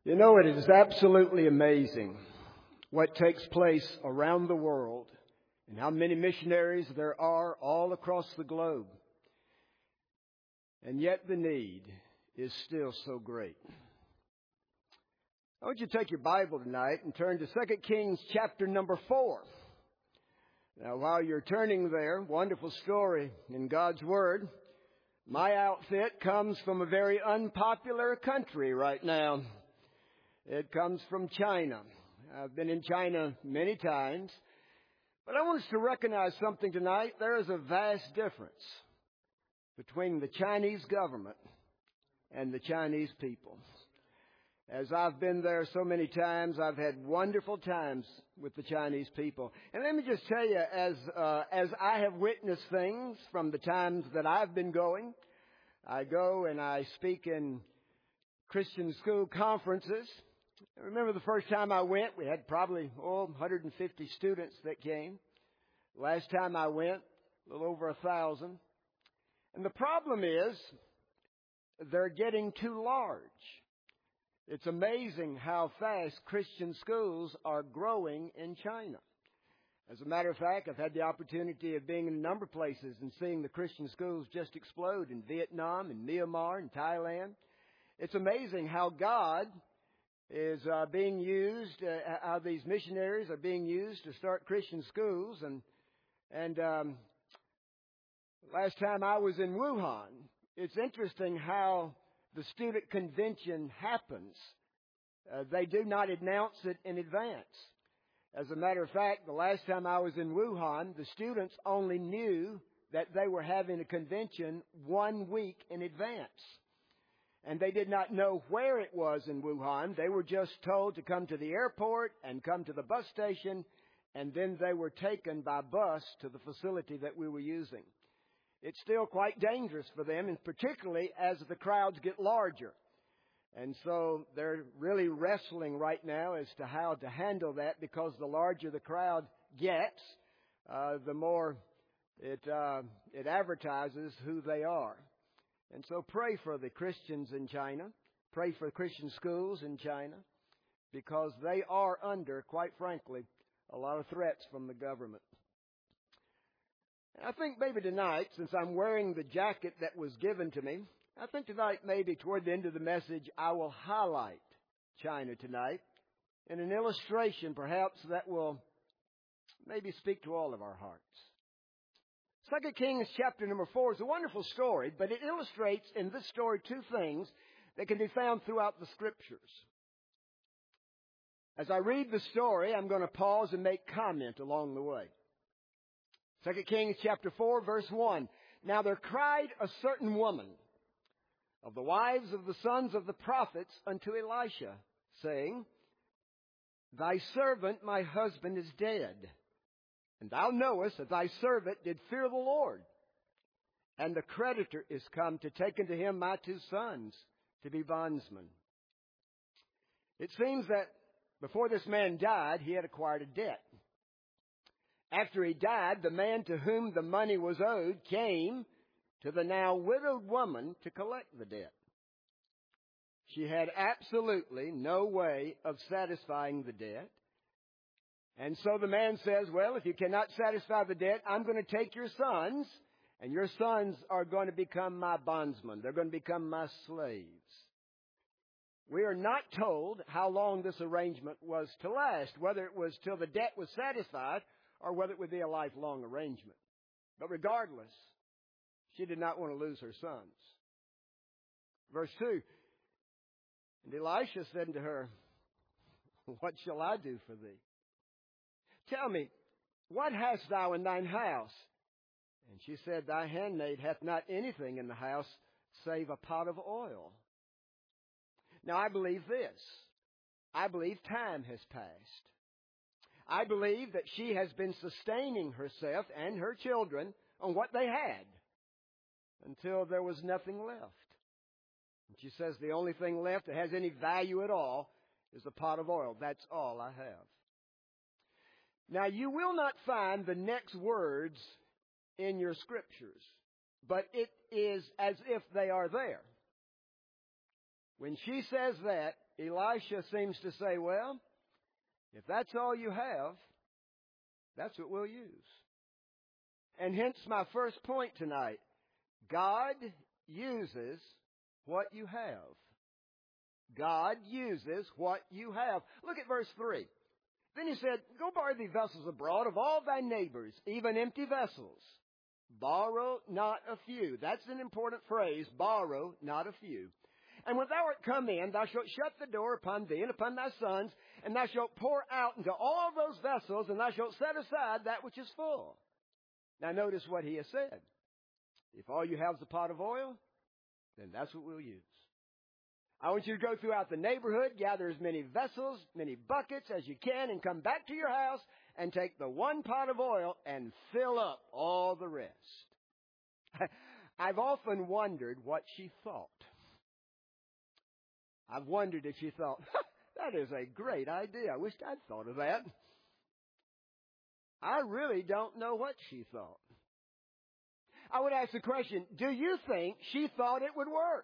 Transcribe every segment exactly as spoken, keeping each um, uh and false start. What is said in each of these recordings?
You know, it is absolutely amazing what takes place around the world and how many missionaries there are all across the globe. And yet the need is still so great. I want you to take your Bible tonight and turn to Second Kings chapter number four. Now, while you're turning there, wonderful story in God's Word. My outfit comes from a very unpopular country right now. It comes from China. I've been in China many times. But I want us to recognize something tonight. There is a vast difference between the Chinese government and the Chinese people. As I've been there so many times, I've had wonderful times with the Chinese people. And let me just tell you, as uh, as I have witnessed things from the times that I've been going, I go and I speak in Christian school conferences. I remember the first time I went, we had probably, oh, one hundred fifty students that came. Last time I went, a little over a thousand. And the problem is, they're getting too large. It's amazing how fast Christian schools are growing in China. As a matter of fact, I've had the opportunity of being in a number of places and seeing the Christian schools just explode in Vietnam and Myanmar and Thailand. It's amazing how God is uh, being used, uh, how these missionaries are being used to start Christian schools. And and um, last time I was in Wuhan, it's interesting how the student convention happens. Uh, they do not announce it in advance. As a matter of fact, the last time I was in Wuhan, the students only knew that they were having a convention one week in advance. And they did not know where it was in Wuhan. They were just told to come to the airport and come to the bus station, and then they were taken by bus to the facility that we were using. It's still quite dangerous for them, and particularly as the crowds get larger. And so they're really wrestling right now as to how to handle that, because the larger the crowd gets, uh, the more it uh, it advertises who they are. And so pray for the Christians in China. Pray for Christian schools in China, because they are under, quite frankly, a lot of threats from the government. And I think maybe tonight, since I'm wearing the jacket that was given to me, I think tonight maybe toward the end of the message I will highlight China tonight in an illustration perhaps that will maybe speak to all of our hearts. Second Kings chapter number four is a wonderful story, but it illustrates in this story two things that can be found throughout the Scriptures. As I read the story, I'm going to pause and make comment along the way. Second Kings chapter four, verse one. Now there cried a certain woman of the wives of the sons of the prophets unto Elisha, saying, Thy servant my husband is dead. And thou knowest that thy servant did fear the Lord. And the creditor is come to take unto him my two sons to be bondsmen. It seems that before this man died, he had acquired a debt. After he died, the man to whom the money was owed came to the now widowed woman to collect the debt. She had absolutely no way of satisfying the debt. And so the man says, well, if you cannot satisfy the debt, I'm going to take your sons, and your sons are going to become my bondsmen. They're going to become my slaves. We are not told how long this arrangement was to last, whether it was till the debt was satisfied or whether it would be a lifelong arrangement. But regardless, she did not want to lose her sons. Verse two, and Elisha said to her, What shall I do for thee? Tell me, what hast thou in thine house? And she said, Thy handmaid hath not anything in the house save a pot of oil. Now I believe this. I believe time has passed. I believe that she has been sustaining herself and her children on what they had until there was nothing left. And she says, the only thing left that has any value at all is a pot of oil. That's all I have. Now, you will not find the next words in your scriptures, but it is as if they are there. When she says that, Elisha seems to say, well, if that's all you have, that's what we'll use. And hence my first point tonight. God uses what you have. God uses what you have. Look at verse three. Then he said, go borrow thee vessels abroad of all thy neighbors, even empty vessels. Borrow not a few. That's an important phrase. Borrow not a few. And when thou art come in, thou shalt shut the door upon thee and upon thy sons, and thou shalt pour out into all those vessels, and thou shalt set aside that which is full. Now notice what he has said. If all you have is a pot of oil, then that's what we'll use. I want you to go throughout the neighborhood, gather as many vessels, many buckets as you can, and come back to your house and take the one pot of oil and fill up all the rest. I've often wondered what she thought. I've wondered if she thought, that is a great idea. I wish I'd thought of that. I really don't know what she thought. I would ask the question, do you think she thought it would work?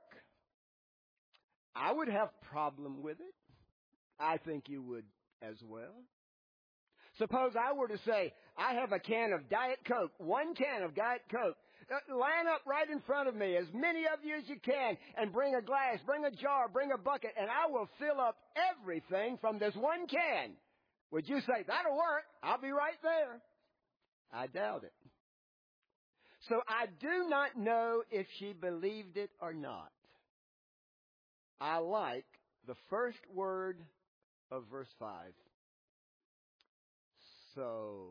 I would have problem with it. I think you would as well. Suppose I were to say, I have a can of Diet Coke, one can of Diet Coke. Uh, line up right in front of me, as many of you as you can, and bring a glass, bring a jar, bring a bucket, and I will fill up everything from this one can. Would you say, that'll work? I'll be right there. I doubt it. So I do not know if she believed it or not. I like the first word of verse five. So,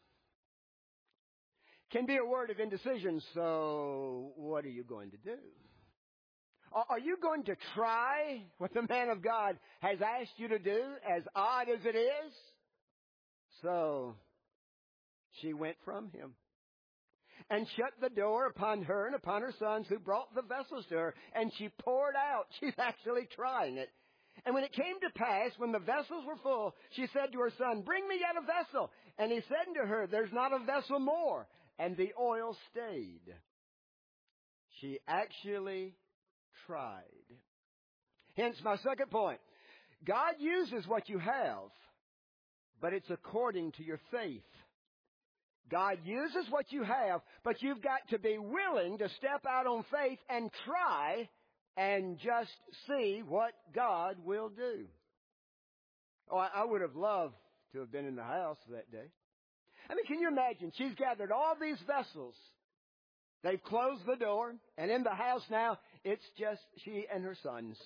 can be a word of indecision. So, what are you going to do? Are you going to try what the man of God has asked you to do, as odd as it is? So, she went from him and shut the door upon her and upon her sons who brought the vessels to her. And she poured out. She's actually trying it. And when it came to pass, when the vessels were full, she said to her son, bring me yet a vessel. And he said to her, there's not a vessel more. And the oil stayed. She actually tried. Hence my second point. God uses what you have, but it's according to your faith. God uses what you have, but you've got to be willing to step out on faith and try and just see what God will do. Oh, I, I would have loved to have been in the house that day. I mean, can you imagine? She's gathered all these vessels. They've closed the door, and in the house now, it's just she and her sons.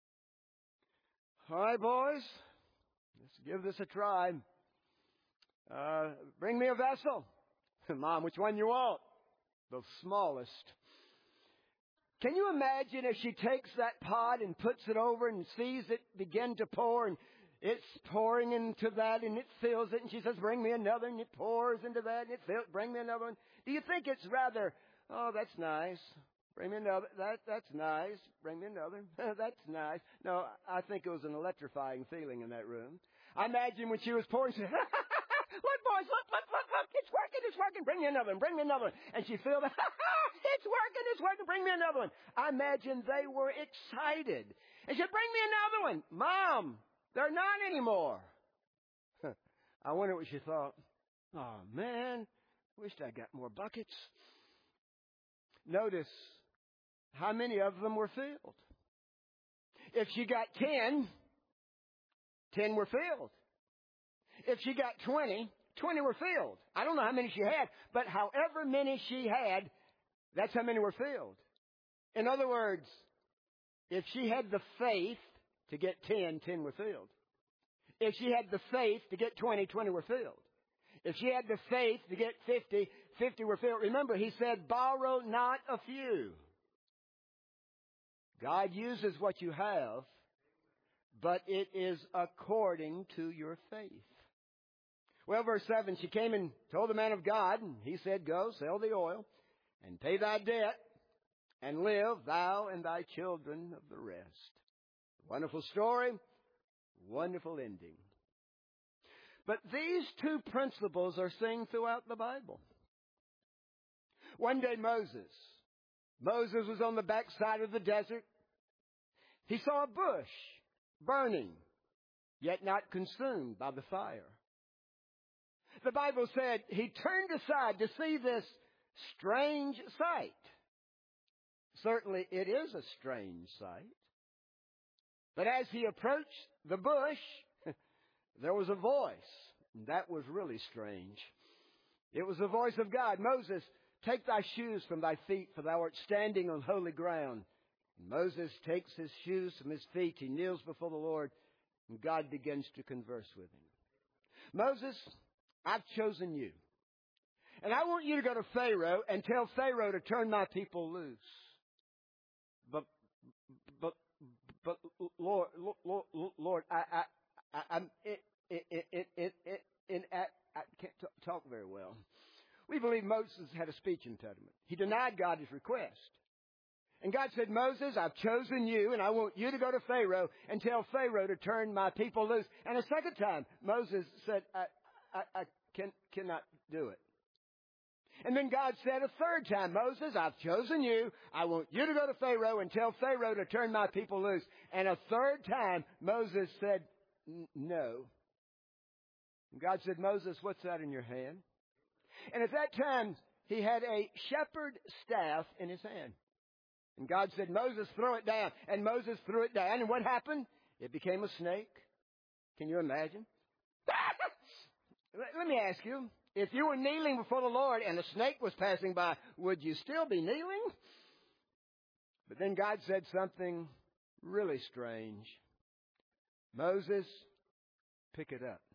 All right, boys, let's give this a try. Uh, bring me a vessel. Mom, which one you want? The smallest. Can you imagine if she takes that pot and puts it over and sees it begin to pour, and it's pouring into that and it fills it, and she says, bring me another, and it pours into that and it fills, bring me another one. Do you think it's rather, oh, that's nice. Bring me another. That, that's nice. Bring me another. That's nice. No, I think it was an electrifying feeling in that room. I imagine when she was pouring, she said, look, boys, look, look, look, look. It's working, it's working. Bring me another one. Bring me another one. And she filled it. It's working, it's working. Bring me another one. I imagine they were excited. And she said, bring me another one. Mom, they're not anymore. I wonder what she thought. Oh, man, wished I got more buckets. Notice how many of them were filled. If she got ten, ten were filled. If she got twenty, twenty were filled. I don't know how many she had, but however many she had, that's how many were filled. In other words, if she had the faith to get ten, ten were filled. If she had the faith to get twenty, twenty were filled. If she had the faith to get fifty, fifty were filled. Remember, he said, borrow not a few. God uses what you have, but it is according to your faith. Well, verse seven, she came and told the man of God, and he said, go, sell the oil, and pay thy debt, and live, thou and thy children of the rest. Wonderful story, wonderful ending. But these two principles are seen throughout the Bible. One day Moses, Moses was on the backside of the desert. He saw a bush burning, yet not consumed by the fire. The Bible said he turned aside to see this strange sight. Certainly it is a strange sight. But as he approached the bush, there was a voice. That was really strange. It was the voice of God. Moses, take thy shoes from thy feet, for thou art standing on holy ground. And Moses takes his shoes from his feet. He kneels before the Lord, and God begins to converse with him. Moses, I've chosen you. And I want you to go to Pharaoh and tell Pharaoh to turn my people loose. But, but, but, Lord, Lord, Lord, I, I, I I'm, it, it, it, it, it, it, I, I can't t- talk very well. We believe Moses had a speech impediment. He denied God his request. And God said, Moses, I've chosen you, and I want you to go to Pharaoh and tell Pharaoh to turn my people loose. And a second time, Moses said, I, I, I can, cannot do it. And then God said a third time, Moses, I've chosen you. I want you to go to Pharaoh and tell Pharaoh to turn my people loose. And a third time, Moses said, no. And God said, Moses, what's that in your hand? And at that time, he had a shepherd staff in his hand. And God said, Moses, throw it down. And Moses threw it down. And what happened? It became a snake. Can you imagine? Let me ask you, if you were kneeling before the Lord and a snake was passing by, would you still be kneeling? But then God said something really strange. Moses, pick it up.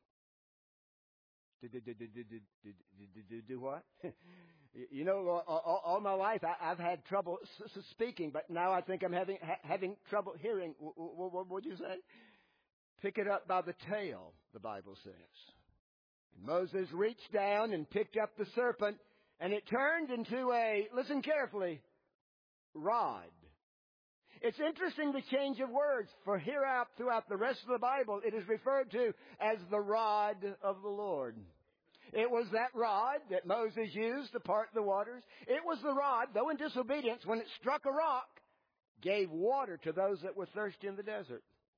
Do what? You know, all, all my life I, I've had trouble s- s- speaking, but now I think I'm having ha- having trouble hearing. What would you say? Pick it up by the tail, the Bible says. And Moses reached down and picked up the serpent, and it turned into a, listen carefully, rod. It's interesting the change of words, for here out throughout the rest of the Bible, it is referred to as the rod of the Lord. It was that rod that Moses used to part the waters. It was the rod, though in disobedience, when it struck a rock, gave water to those that were thirsty in the desert.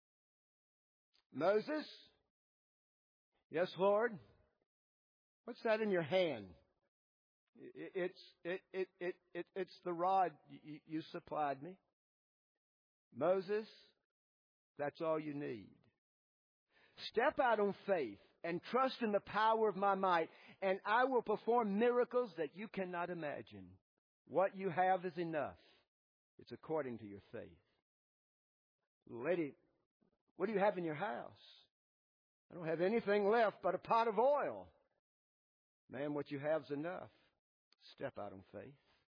Moses, yes, Lord, what's that in your hand? It's it it it, it it's the rod you, you supplied me. Moses, that's all you need. Step out on faith and trust in the power of my might, and I will perform miracles that you cannot imagine. What you have is enough. It's according to your faith. Lady, what do you have in your house? I don't have anything left but a pot of oil. Man, what you have is enough. Step out on faith.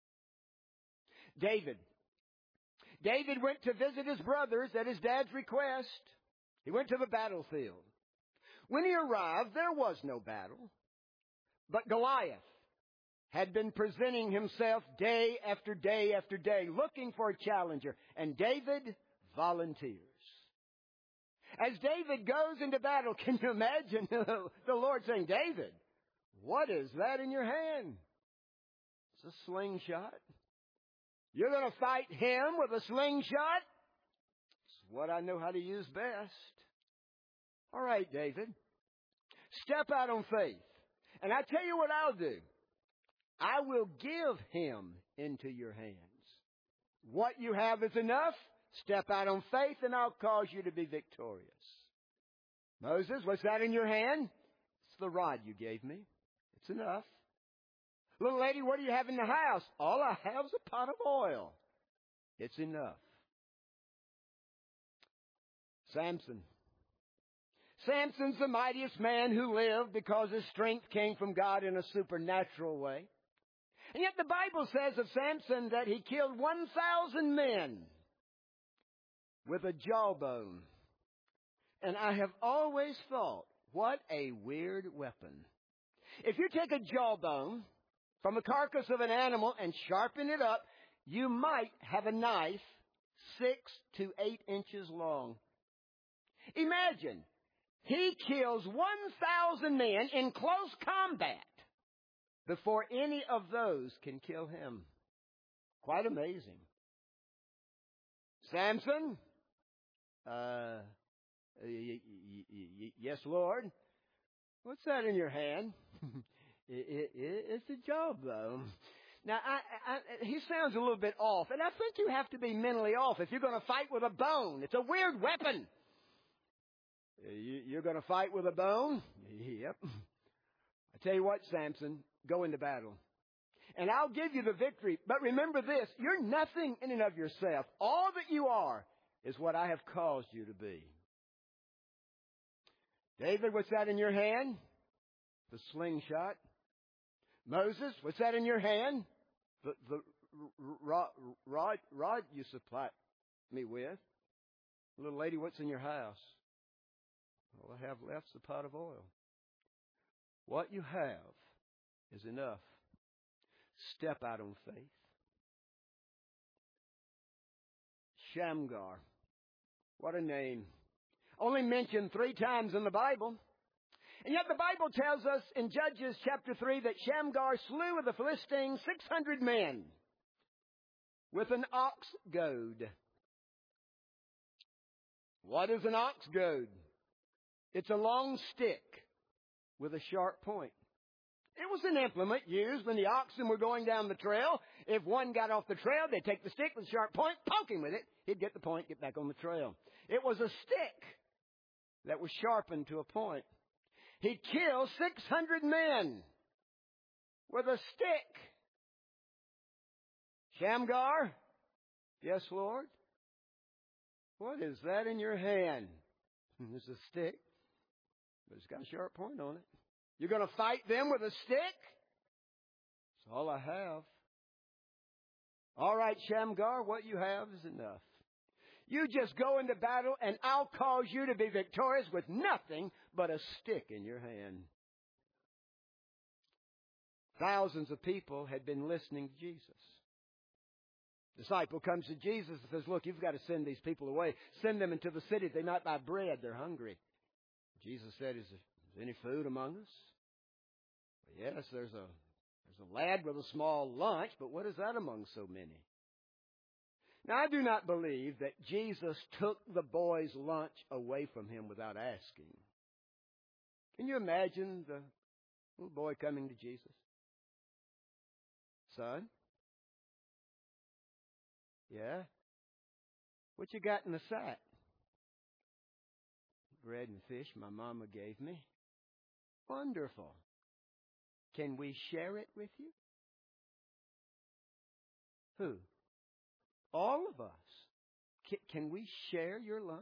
David. David went to visit his brothers at his dad's request. He went to the battlefield. When he arrived, there was no battle. But Goliath had been presenting himself day after day after day, looking for a challenger. And David volunteers. As David goes into battle, can you imagine the Lord saying, David, what is that in your hand? It's a slingshot. You're going to fight him with a slingshot? It's what I know how to use best. All right, David. Step out on faith. And I tell you what I'll do. I will give him into your hands. What you have is enough. Step out on faith and I'll cause you to be victorious. Moses, what's that in your hand? It's the rod you gave me. It's enough. Little lady, what do you have in the house? All I have is a pot of oil. It's enough. Samson. Samson's the mightiest man who lived because his strength came from God in a supernatural way. And yet the Bible says of Samson that he killed one thousand men with a jawbone. And I have always thought, what a weird weapon. If you take a jawbone from the carcass of an animal and sharpen it up, you might have a knife six to eight inches long. Imagine, he kills one thousand men in close combat before any of those can kill him. Quite amazing. Samson, Uh, y- y- y- yes, Lord. What's that in your hand? it, it, it's a jawbone. Now, I, I, he sounds a little bit off, and I think you have to be mentally off if you're going to fight with a bone. It's a weird weapon. You, you're going to fight with a bone? Yep. I tell you what, Samson, go into battle. And I'll give you the victory. But remember this, you're nothing in and of yourself. All that you are is what I have caused you to be. David, what's that in your hand? The slingshot. Moses, what's that in your hand? The, the rod, rod, rod you supplied me with. Little lady, what's in your house? All I have left's a pot of oil. What you have is enough. Step out on faith. Shamgar. What a name. Only mentioned three times in the Bible. And yet the Bible tells us in Judges chapter three that Shamgar slew of the Philistines six hundred men with an ox goad. What is an ox goad? It's a long stick with a sharp point. It was an implement used when the oxen were going down the trail. If one got off the trail, they'd take the stick with a sharp point, poke him with it. He'd get the point, get back on the trail. It was a stick that was sharpened to a point. He'd kill six hundred men with a stick. Shamgar? Yes, Lord. What is that in your hand? It's a stick, but it's got a sharp point on it. You're going to fight them with a stick? That's all I have. All right, Shamgar, what you have is enough. You just go into battle and I'll cause you to be victorious with nothing but a stick in your hand. Thousands of people had been listening to Jesus. Disciple comes to Jesus and says, look, you've got to send these people away. Send them into the city. They might buy bread. They're hungry. Jesus said, is there any food among us? Well, yes, there's a, there's a lad with a small lunch, but what is that among so many? Now, I do not believe that Jesus took the boy's lunch away from him without asking. Can you imagine the little boy coming to Jesus? Son? Yeah? What you got in the sack? Bread and fish my mama gave me. Wonderful. Can we share it with you? Who? All of us. Can, can we share your lunch?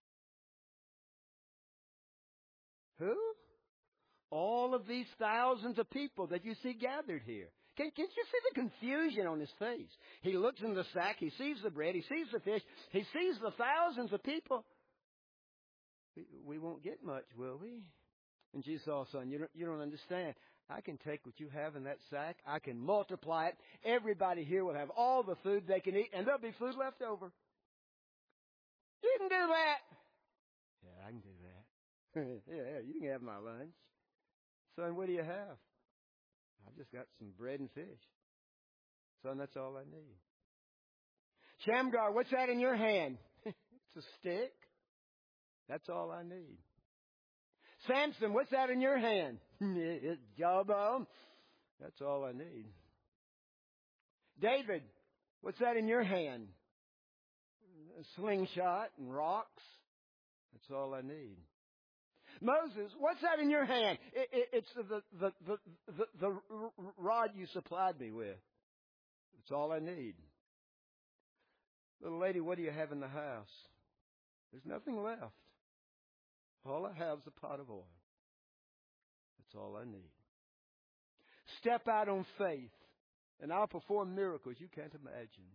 Who? All of these thousands of people that you see gathered here. Can, can you see the confusion on his face? He looks in the sack, he sees the bread, he sees the fish, he sees the thousands of people. We, we won't get much, will we? And Jesus said, oh, son, you don't, you don't understand. I can take what you have in that sack. I can multiply it. Everybody here will have all the food they can eat, and there'll be food left over. You can do that. Yeah, I can do that. yeah, yeah, you can have my lunch. Son, what do you have? I've just got some bread and fish. Son, that's all I need. Shamgar, what's that in your hand? It's a stick. That's all I need. Samson, what's that in your hand? It's jawbone. That's all I need. David, what's that in your hand? A slingshot and rocks. That's all I need. Moses, what's that in your hand? It, it, it's the, the, the, the, the rod you supplied me with. That's all I need. Little lady, what do you have in the house? There's nothing left. All I have is a pot of oil. That's all I need. Step out on faith, and I'll perform miracles you can't imagine.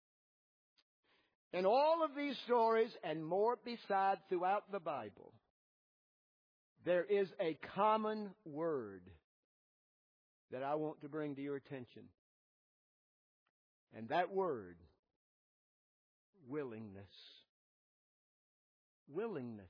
In all of these stories and more beside throughout the Bible, there is a common word that I want to bring to your attention. And that word, willingness. Willingness.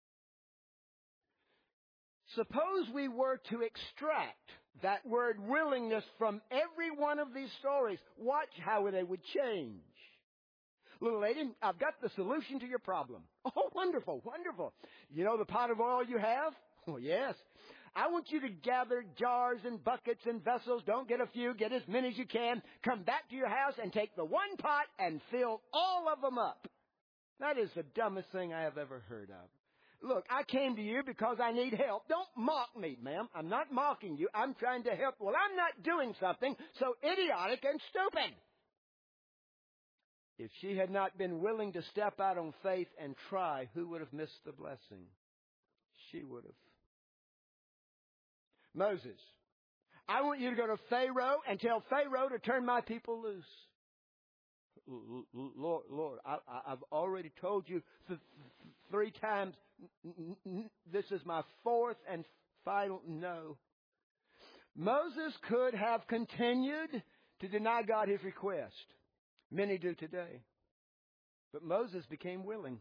Suppose we were to extract that word willingness from every one of these stories. Watch how they would change. Little lady, I've got the solution to your problem. Oh, wonderful, wonderful. You know the pot of oil you have? Oh, yes. I want you to gather jars and buckets and vessels. Don't get a few. Get as many as you can. Come back to your house and take the one pot and fill all of them up. That is the dumbest thing I have ever heard of. Look, I came to you because I need help. Don't mock me, ma'am. I'm not mocking you. I'm trying to help. Well, I'm not doing something so idiotic and stupid. If she had not been willing to step out on faith and try, who would have missed the blessing? She would have. Moses, I want you to go to Pharaoh and tell Pharaoh to turn my people loose. Lord, Lord, I, I've already told you th- th- three times. This is my fourth and final no. Moses could have continued to deny God his request. Many do today. But Moses became willing.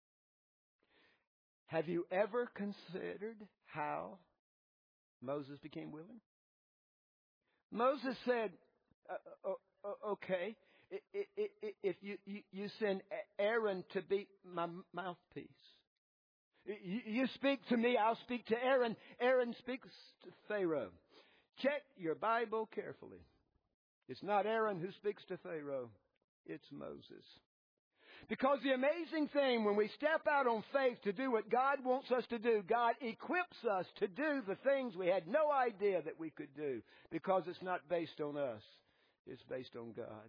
Have you ever considered how Moses became willing? Moses said, uh, uh, okay, if you, you, you send Aaron to be my mouthpiece. You, you speak to me, I'll speak to Aaron. Aaron speaks to Pharaoh. Check your Bible carefully. It's not Aaron who speaks to Pharaoh. It's Moses. Because the amazing thing, when we step out on faith to do what God wants us to do, God equips us to do the things we had no idea that we could do. Because it's not based on us. It's based on God.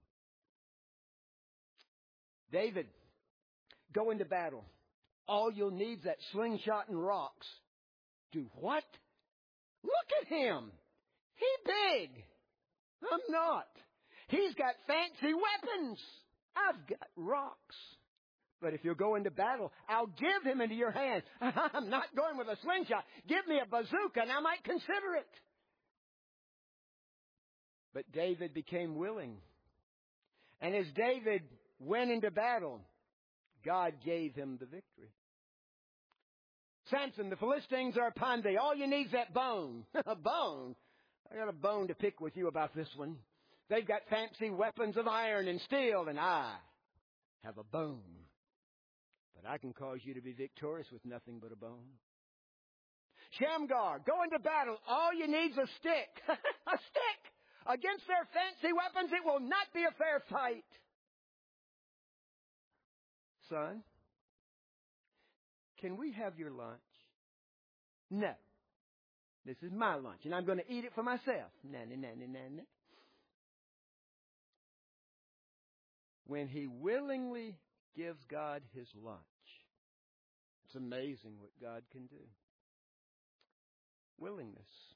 David, go into battle. All you'll need is that slingshot and rocks. Do what? Look at him. He's big. I'm not. He's got fancy weapons. I've got rocks. But if you'll go into battle, I'll give him into your hands. I'm not going with a slingshot. Give me a bazooka and I might consider it. But David became willing. And as David went into battle, God gave him the victory. Samson, the Philistines are upon thee. All you need is that bone. A bone? I got a bone to pick with you about this one. They've got fancy weapons of iron and steel, and I have a bone. But I can cause you to be victorious with nothing but a bone. Shamgar, go into battle. All you need is a stick. A stick! Against their fancy weapons, it will not be a fair fight. Son, can we have your lunch? No. This is my lunch, and I'm going to eat it for myself. Nanny, nanny, nanny. When he willingly gives God his lunch, it's amazing what God can do. Willingness.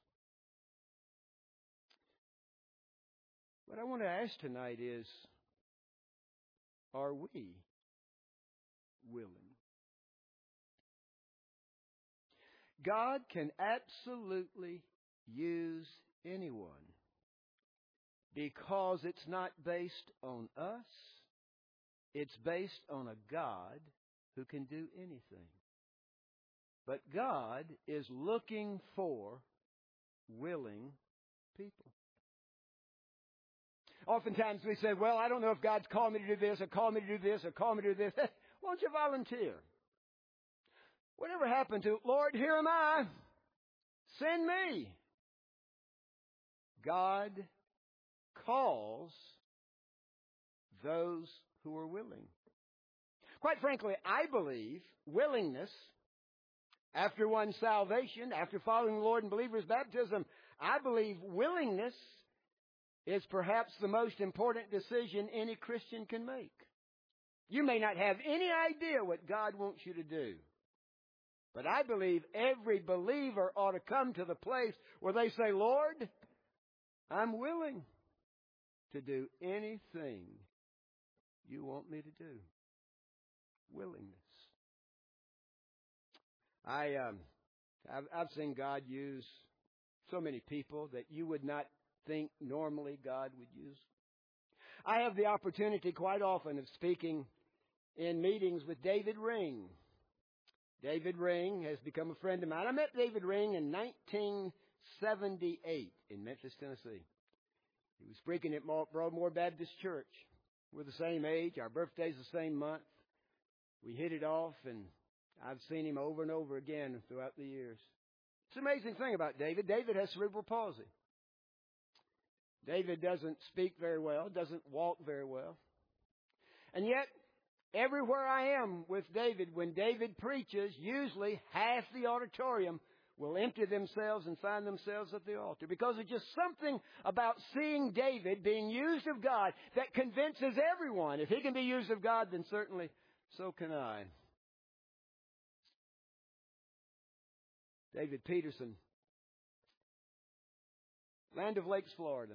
What I want to ask tonight is, are we willing? God can absolutely use anyone because it's not based on us. It's based on a God who can do anything. But God is looking for willing people. Oftentimes we say, well, I don't know if God's called me to do this or called me to do this or called me to do this. Why don't you volunteer? Whatever happened to, Lord, here am I. Send me. God calls those who are willing. Quite frankly, I believe willingness after one's salvation, after following the Lord in believer's baptism, I believe willingness is perhaps the most important decision any Christian can make. You may not have any idea what God wants you to do. But I believe every believer ought to come to the place where they say, Lord, I'm willing to do anything you want me to do. Willingness. I, um, I've, I've seen God use so many people that you would not think normally God would use. I have the opportunity quite often of speaking in meetings with David Ring. David Ring has become a friend of mine. I met David Ring in nineteen seventy-eight in Memphis, Tennessee. He was preaching at Broadmoor Baptist Church. We're the same age. Our birthday's the same month. We hit it off, and I've seen him over and over again throughout the years. It's an amazing thing about David. David has cerebral palsy. David doesn't speak very well, doesn't walk very well. And yet, everywhere I am with David, when David preaches, usually half the auditorium will empty themselves and find themselves at the altar. Because there's just something about seeing David being used of God that convinces everyone. If he can be used of God, then certainly so can I. David Peterson, Land of Lakes, Florida.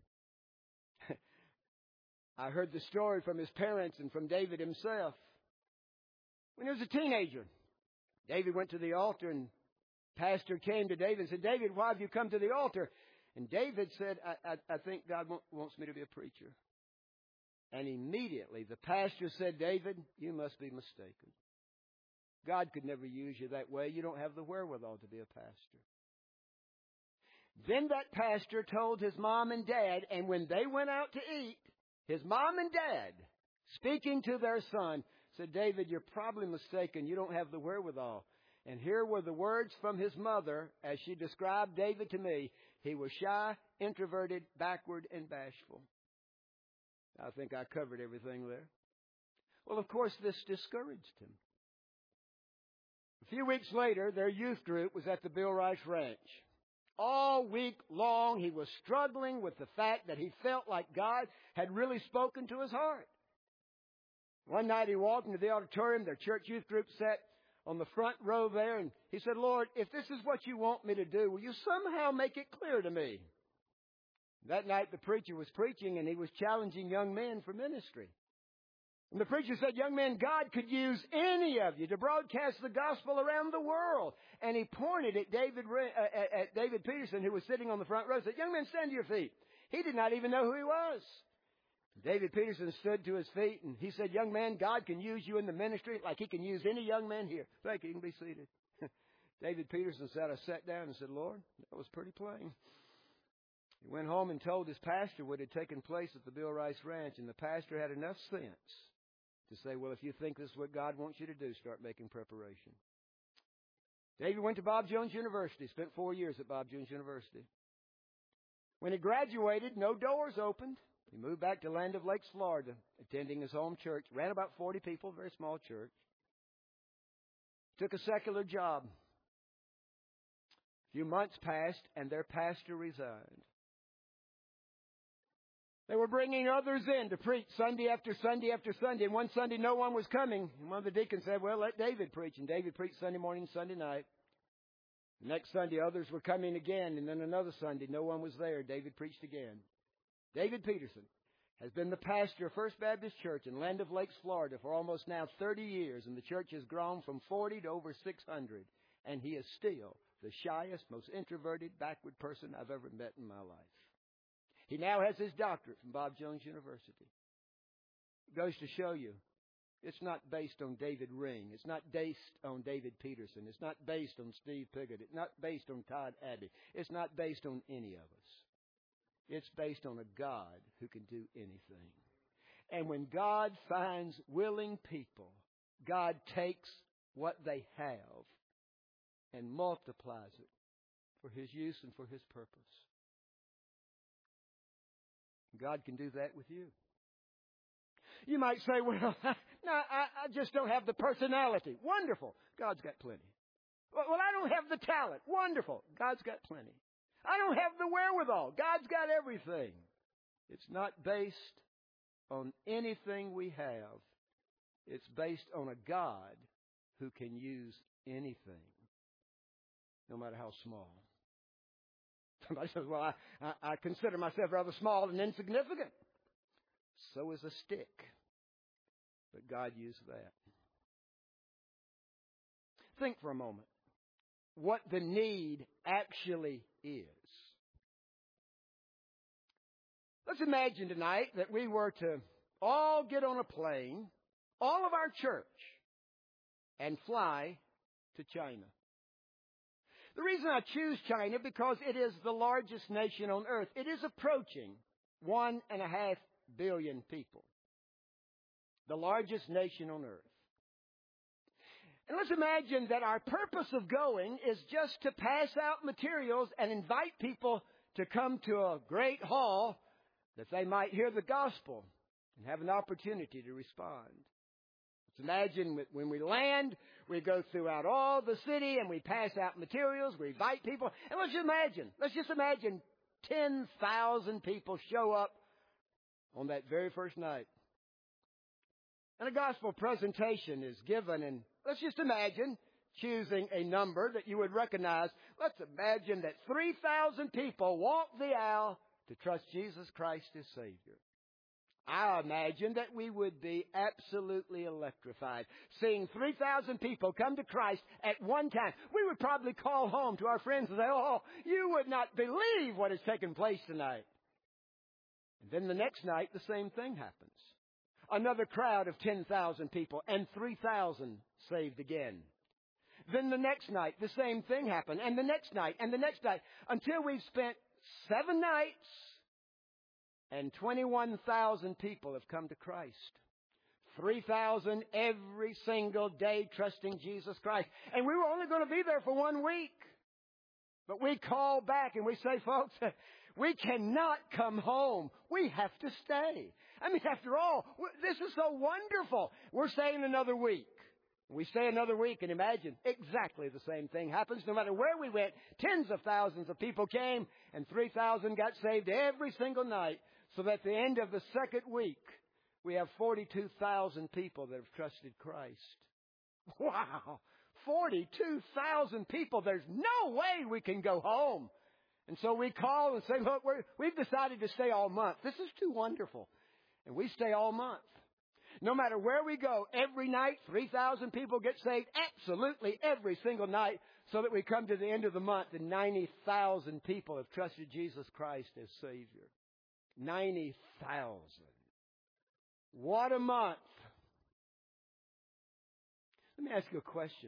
I heard the story from his parents and from David himself. When he was a teenager, David went to the altar, and pastor came to David and said, "David, why have you come to the altar?" And David said, I, I, I think God wants me to be a preacher. And immediately the pastor said, "David, you must be mistaken. God could never use you that way. You don't have the wherewithal to be a pastor." Then that pastor told his mom and dad, and when they went out to eat, his mom and dad, speaking to their son, said, "David, you're probably mistaken. You don't have the wherewithal." And here were the words from his mother as she described David to me. He was shy, introverted, backward, and bashful. I think I covered everything there. Well, of course, this discouraged him. A few weeks later, their youth group was at the Bill Rice Ranch. All week long, he was struggling with the fact that he felt like God had really spoken to his heart. One night he walked into the auditorium. Their church youth group sat on the front row there, and he said, "Lord, if this is what you want me to do, will you somehow make it clear to me?" That night the preacher was preaching, and he was challenging young men for ministry. And the preacher said, "Young men, God could use any of you to broadcast the gospel around the world." And he pointed at David uh, at David Peterson, who was sitting on the front row, and said, "Young men, stand to your feet." He did not even know who he was. David Peterson stood to his feet, and he said, "Young man, God can use you in the ministry like he can use any young man here." Thank you. You can be seated. David Peterson said, I sat down and said, "Lord, that was pretty plain." He went home and told his pastor what had taken place at the Bill Rice Ranch, and the pastor had enough sense to say, "Well, if you think this is what God wants you to do, start making preparation." David went to Bob Jones University, spent four years at Bob Jones University. When he graduated, no doors opened. He moved back to Land of Lakes, Florida, attending his home church. Ran about forty people, very small church. Took a secular job. A few months passed, and their pastor resigned. They were bringing others in to preach Sunday after Sunday after Sunday. And one Sunday, no one was coming. And one of the deacons said, "Well, let David preach." And David preached Sunday morning, Sunday night. The next Sunday, others were coming again. And then another Sunday, no one was there. David preached again. David Peterson has been the pastor of First Baptist Church in Land of Lakes, Florida for almost now thirty years. And the church has grown from forty to over six hundred. And he is still the shyest, most introverted, backward person I've ever met in my life. He now has his doctorate from Bob Jones University. It goes to show you, it's not based on David Ring. It's not based on David Peterson. It's not based on Steve Piggott. It's not based on Todd Abbey. It's not based on any of us. It's based on a God who can do anything. And when God finds willing people, God takes what they have and multiplies it for His use and for His purpose. God can do that with you. You might say, "Well, no, I, I just don't have the personality." Wonderful. God's got plenty. Well, well, I don't have the talent. Wonderful. God's got plenty. I don't have the wherewithal. God's got everything. It's not based on anything we have. It's based on a God who can use anything, no matter how small. Somebody says, "Well, I, I, I consider myself rather small and insignificant." So is a stick. But God used that. Think for a moment what the need actually is. Let's imagine tonight that we were to all get on a plane, all of our church, and fly to China. The reason I choose China because it is the largest nation on earth. It is approaching one and a half billion people. the largest nation on earth. And let's imagine that our purpose of going is just to pass out materials and invite people to come to a great hall that they might hear the gospel and have an opportunity to respond. Let's imagine when we land, we go throughout all the city and we pass out materials, we invite people. And let's just imagine, let's just imagine ten thousand people show up on that very first night. And a gospel presentation is given, and let's just imagine choosing a number that you would recognize. Let's imagine that three thousand people walk the aisle to trust Jesus Christ as Savior. I imagine that we would be absolutely electrified. Seeing three thousand people come to Christ at one time, we would probably call home to our friends and say, oh, you would not believe what has taken place tonight. And then the next night, the same thing happens. Another crowd of ten thousand people, and three thousand saved again. Then the next night, the same thing happened, and the next night, and the next night, until we've spent seven nights, and twenty-one thousand people have come to Christ. three thousand every single day trusting Jesus Christ. And we were only going to be there for one week. But we call back and we say, folks, we cannot come home. We have to stay. I mean, after all, this is so wonderful. We're staying another week. We stay another week, and imagine exactly the same thing happens. No matter where we went, tens of thousands of people came, and three thousand got saved every single night. So that at the end of the second week, we have forty-two thousand people that have trusted Christ. Wow! forty-two thousand people. There's no way we can go home. And so we call and say, look, we're, we've decided to stay all month. This is too wonderful. And we stay all month. No matter where we go, every night, three thousand people get saved, absolutely every single night, so that we come to the end of the month and ninety thousand people have trusted Jesus Christ as Savior. ninety thousand. What a month. Let me ask you a question.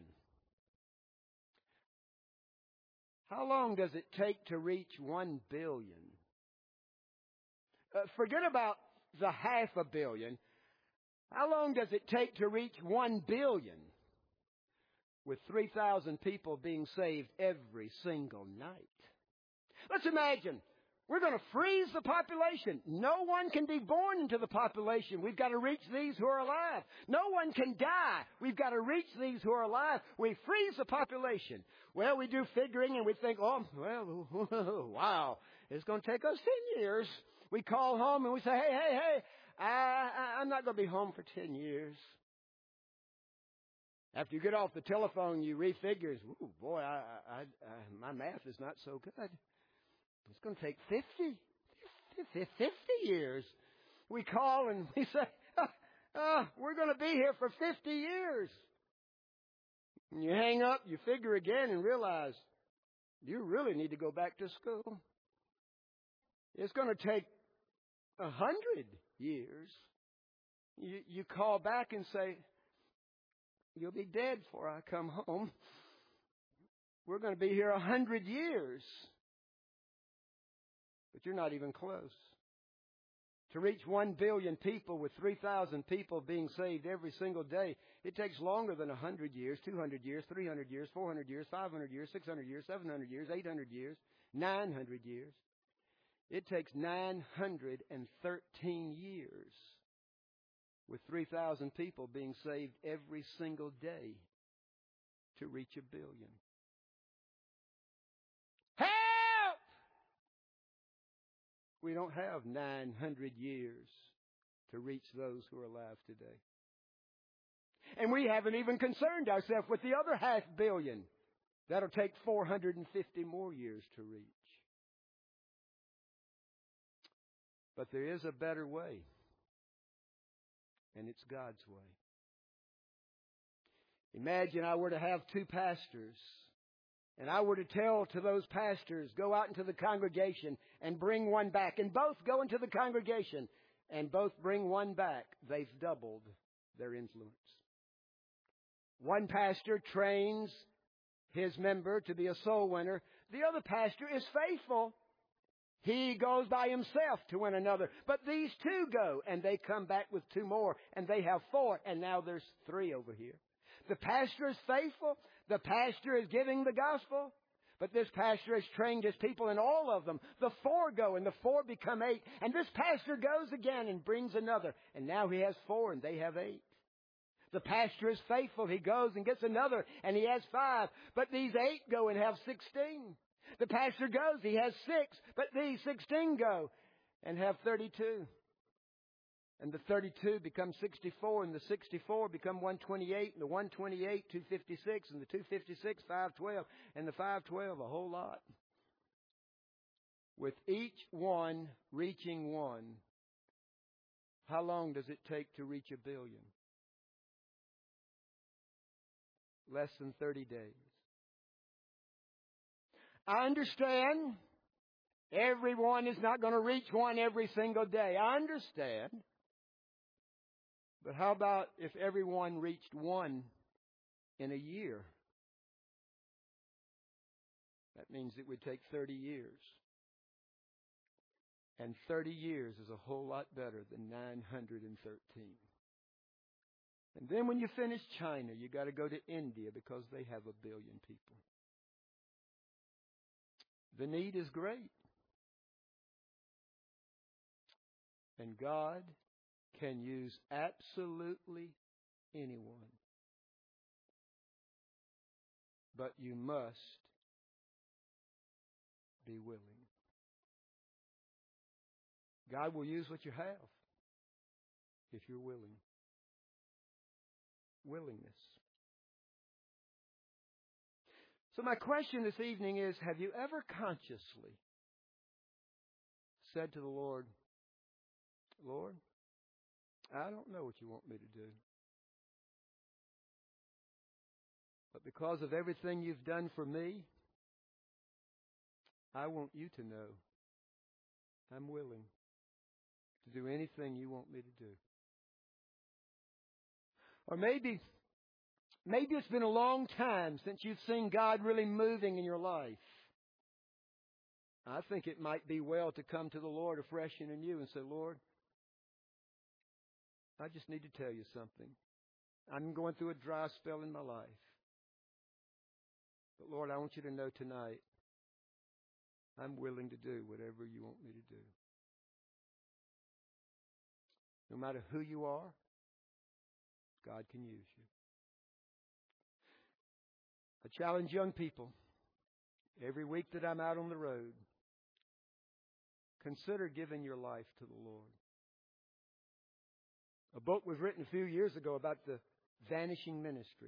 How long does it take to reach one billion? Uh, forget about the half a billion. How long does it take to reach one billion with three thousand people being saved every single night? Let's imagine we're going to freeze the population. No one can be born into the population. We've got to reach these who are alive. No one can die. We've got to reach these who are alive. We freeze the population. Well, we do figuring and we think, oh, well, wow, it's going to take us ten years. We call home and we say, hey, hey, hey, I, I, I'm not going to be home for ten years. After you get off the telephone, you refigure, ooh, boy, I, I, I, my math is not so good. It's going to take fifty, fifty years. We call and we say, oh, oh, we're going to be here for fifty years. And you hang up, you figure again and realize you really need to go back to school. It's going to take a hundred years. You, you call back and say, you'll be dead before I come home. We're going to be here a hundred years. But you're not even close. To reach one billion people with three thousand people being saved every single day, it takes longer than one hundred years, two hundred years, three hundred years, four hundred years, five hundred years, six hundred years, seven hundred years, eight hundred years, nine hundred years. It takes nine hundred thirteen years with three thousand people being saved every single day to reach a billion. We don't have nine hundred years to reach those who are alive today. And we haven't even concerned ourselves with the other half billion. That'll take four hundred fifty more years to reach. But there is a better way. And it's God's way. Imagine I were to have two pastors. And I were to tell to those pastors, go out into the congregation and bring one back. And both go into the congregation and both bring one back. They've doubled their influence. One pastor trains his member to be a soul winner. The other pastor is faithful. He goes by himself to win another. But these two go, and they come back with two more, and they have four, and now there's three over here. The pastor is faithful. The pastor is giving the gospel. But this pastor has trained his people, and all of them, the four go, and the four become eight. And this pastor goes again and brings another. And now he has four, and they have eight. The pastor is faithful. He goes and gets another, and he has five. But these eight go and have sixteen. The pastor goes, he has six. But these sixteen go and have thirty-two. And the thirty-two become sixty-four, and the sixty-four become one twenty-eight, and the one twenty-eight, two fifty-six, and the two fifty-six, five twelve, and the five twelve, a whole lot. With each one reaching one, how long does it take to reach a billion? Less than thirty days. I understand everyone is not going to reach one every single day. I understand. But how about if everyone reached one in a year? That means it would take thirty years. And thirty years is a whole lot better than nine hundred thirteen. And then when you finish China, you got to go to India because they have a billion people. The need is great. And God can use absolutely anyone. But you must be willing. God will use what you have if you're willing. Willingness. So my question this evening is, have you ever consciously said to the Lord, Lord, I don't know what you want me to do. But because of everything you've done for me, I want you to know I'm willing to do anything you want me to do. Or maybe, maybe it's been a long time since you've seen God really moving in your life. I think it might be well to come to the Lord afresh and anew and say, Lord, I just need to tell you something. I'm going through a dry spell in my life. But Lord, I want you to know tonight, I'm willing to do whatever you want me to do. No matter who you are, God can use you. I challenge young people, every week that I'm out on the road, consider giving your life to the Lord. A book was written a few years ago about the vanishing ministry.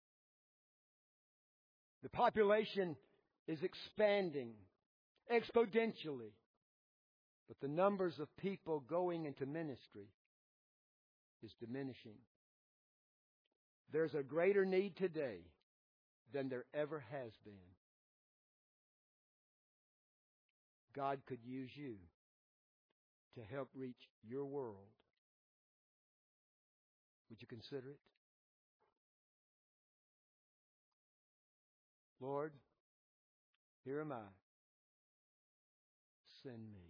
The population is expanding exponentially, but the numbers of people going into ministry is diminishing. There's a greater need today than there ever has been. God could use you to help reach your world. Would you consider it? Lord, here am I. Send me.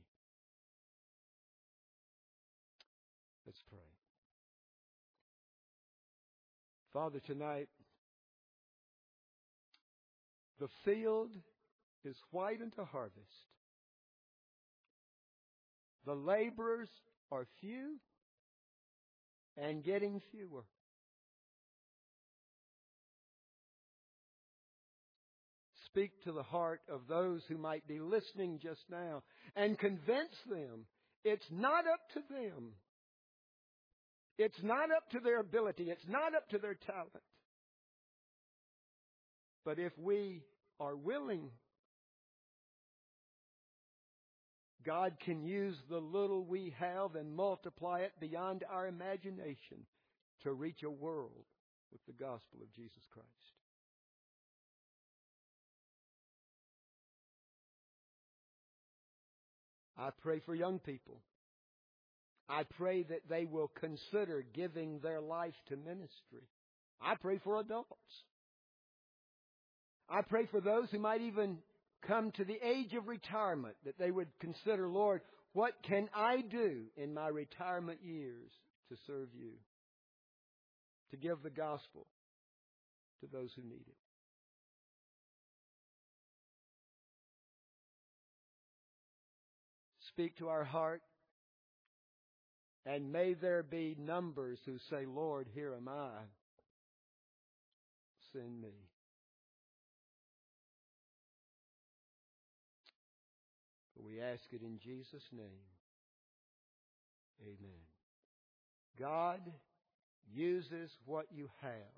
Let's pray. Father, tonight, the field is white unto harvest. The laborers are few and getting fewer. Speak to the heart of those who might be listening just now and convince them it's not up to them. It's not up to their ability. It's not up to their talent. But if we are willing, God can use the little we have and multiply it beyond our imagination to reach a world with the gospel of Jesus Christ. I pray for young people. I pray that they will consider giving their life to ministry. I pray for adults. I pray for those who might even come to the age of retirement, that they would consider, Lord, what can I do in my retirement years to serve you, to give the gospel to those who need it? Speak to our heart, and may there be numbers who say, Lord, here am I. Send me. We ask it in Jesus' name. Amen. God uses what you have,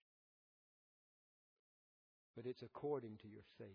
but it's according to your faith.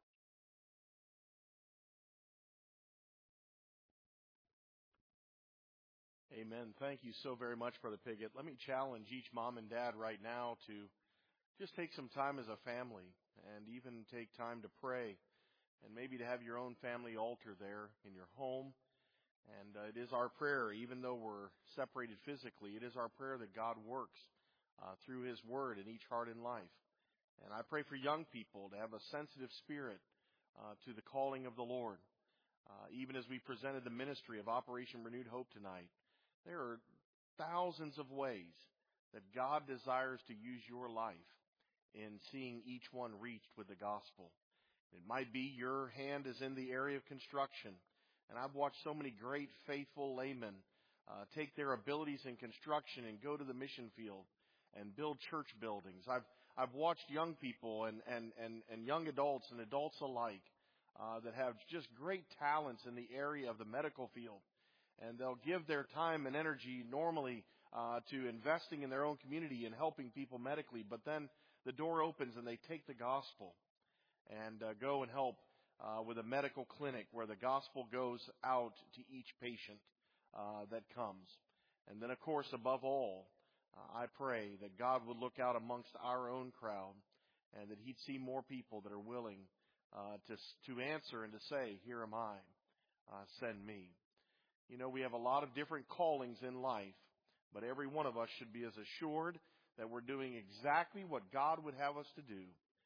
Amen. Thank you so very much, Brother Piggott. Let me challenge each mom and dad right now to just take some time as a family and even take time to pray and maybe to have your own family altar there in your home. And uh, it is our prayer, even though we're separated physically, it is our prayer that God works uh, through His Word in each heart and life. And I pray for young people to have a sensitive spirit uh, to the calling of the Lord. Uh, even as we presented the ministry of Operation Renewed Hope tonight, there are thousands of ways that God desires to use your life in seeing each one reached with the gospel. It might be your hand is in the area of construction. And I've watched so many great, faithful laymen uh, take their abilities in construction and go to the mission field and build church buildings. I've I've watched young people and, and, and, and young adults and adults alike uh, that have just great talents in the area of the medical field. And they'll give their time and energy normally uh, to investing in their own community and helping people medically. But then the door opens and they take the gospel and uh, go and help uh, with a medical clinic where the gospel goes out to each patient uh, that comes. And then, of course, above all, uh, I pray that God would look out amongst our own crowd and that He'd see more people that are willing uh, to to answer and to say, here am I, uh, send me. You know, we have a lot of different callings in life, but every one of us should be as assured that we're doing exactly what God would have us to do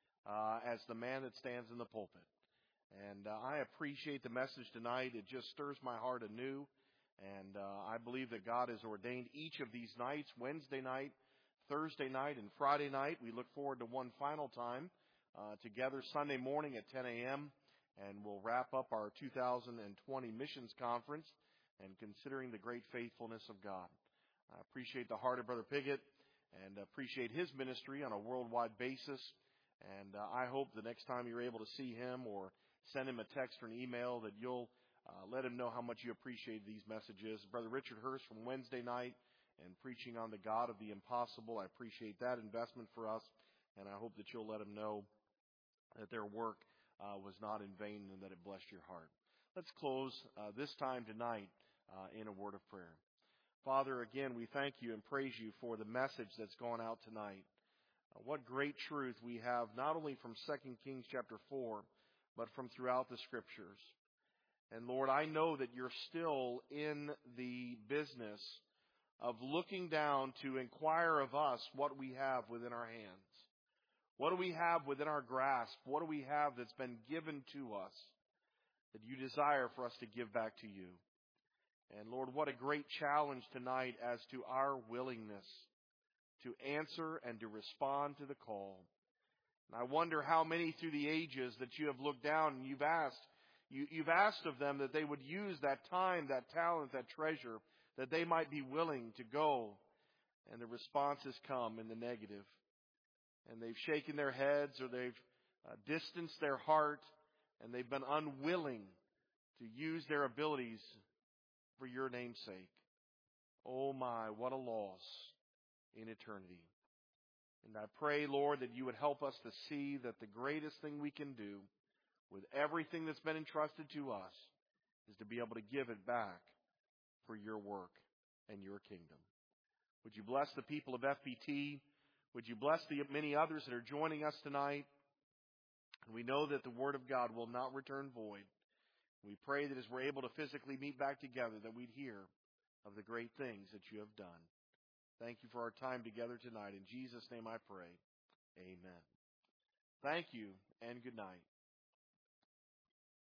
uh, as the man that stands in the pulpit. And uh, I appreciate the message tonight. It just stirs my heart anew. And uh, I believe that God has ordained each of these nights, Wednesday night, Thursday night, and Friday night. We look forward to one final time uh, together Sunday morning at ten a.m. And we'll wrap up our two thousand twenty missions conference and considering the great faithfulness of God. I appreciate the heart of Brother Piggott and appreciate his ministry on a worldwide basis. And uh, I hope the next time you're able to see him or send him a text or an email that you'll uh, let him know how much you appreciate these messages. Brother Richard Hurst from Wednesday night and preaching on the God of the impossible. I appreciate that investment for us, and I hope that you'll let him know that their work uh, was not in vain and that it blessed your heart. Let's close uh, this time tonight Uh, in a word of prayer. Father, again, we thank you and praise you for the message that's gone out tonight. Uh, what great truth we have, not only from Second Kings chapter four, but from throughout the Scriptures. And Lord, I know that you're still in the business of looking down to inquire of us what we have within our hands. What do we have within our grasp? What do we have that's been given to us that you desire for us to give back to you? And Lord, what a great challenge tonight as to our willingness to answer and to respond to the call. And I wonder how many through the ages that you have looked down and you've asked, you, you've asked of them that they would use that time, that talent, that treasure, that they might be willing to go. And the response has come in the negative. And they've shaken their heads or they've uh, distanced their heart and they've been unwilling to use their abilities for your name's sake. Oh my, what a loss in eternity. And I pray, Lord, that you would help us to see that the greatest thing we can do with everything that's been entrusted to us is to be able to give it back for your work and your kingdom. Would you bless the people of F B T? Would you bless the many others that are joining us tonight? And we know that the Word of God will not return void. We pray that as we're able to physically meet back together, that we'd hear of the great things that you have done. Thank you for our time together tonight. In Jesus' name I pray. Amen. Thank you and good night.